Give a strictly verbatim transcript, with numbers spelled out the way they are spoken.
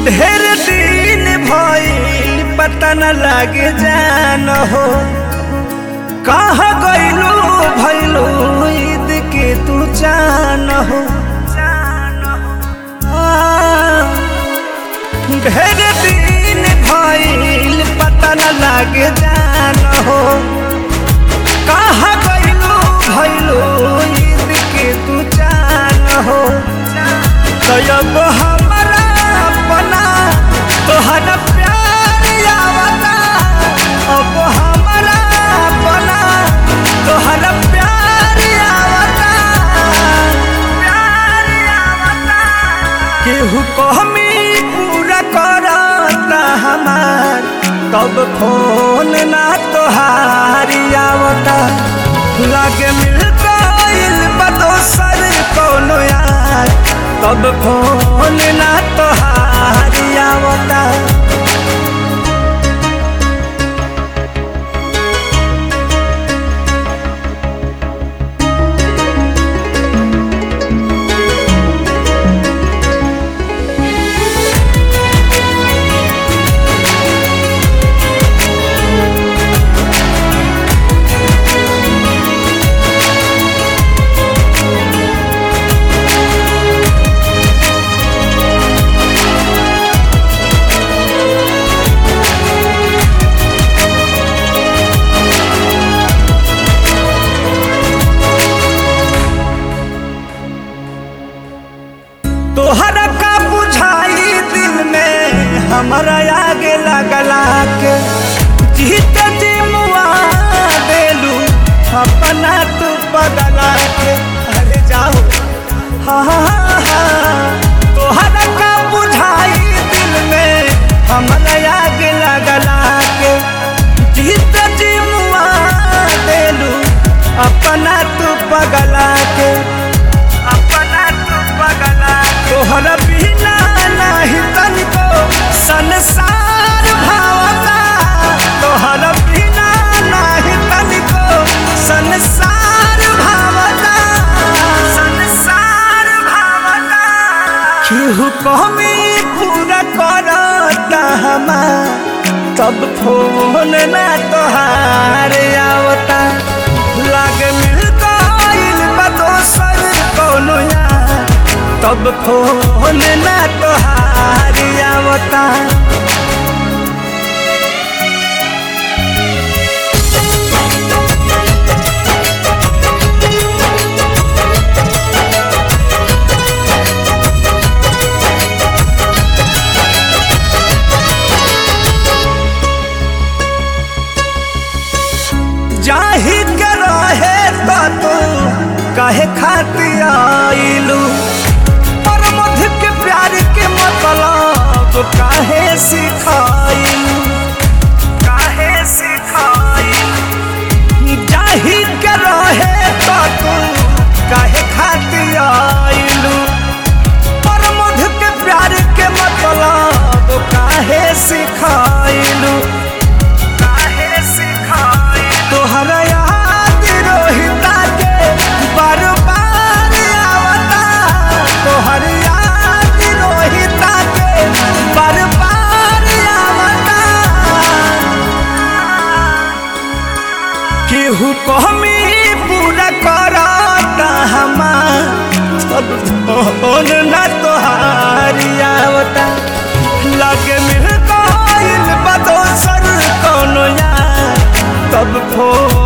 ढेर दिन भइल पता न लागे जान हो कहाँ गइलू भइलू ईद के तू जान हो। ढेर दिन भइल पता न लागे जान हो कहाँ गइलू भइलू ईद के तू जान हो। तब हमारा अपना तोहरा प्यार आवता अब हमारा अपना तोहरा प्यार आवता प्यार आवता केहू कहमी पूरा करता हमार तब फोन ना तोहारी आवता। लागे मिल गइल बा दोसर कौनो यार तब फोन ना तोहारी आवता। तोहरा का बुझाई दिल में हमारा आगे लगला के जीत जी मुआ देलू अपना तू बदला के। अरे जाओ हाँ हाँ हाँ तोहरा का बुझाई दिल में हमारा आगे लगला के जीत जी मुआ देलू अपना तू बदला के अपना तू बदला तोहरा बिना नाही तनिको संसार भावता तोहरा बिना नाही तनिको संसार भावता संसार भावता केहू कहमी पूरा करता हमार तब फोन ना तोहार आवता। लागे मिल गइल बा दोसर कौनो यार तब फोन ना तोहारी आवता। जाहि के रहे तो तू काहे खातिर आइलू और मध के प्यार के मतलब काहे सिखाइलू काहे सिखाइलू। जाहि के रहे तो तू काहे खातिर आइलू और मध के प्यार के मतलब काहे सिखाइलू काहे सिखाइलू। तोहरा याद रोहिता के बार बार आवता तोहर याद रोहिता के बार बार आवता। केहू कहमी पूरा करता हमार तब फोन ना तोहारी आवता। लागे मिल गइल बा दोसर कौनो यार तब फोन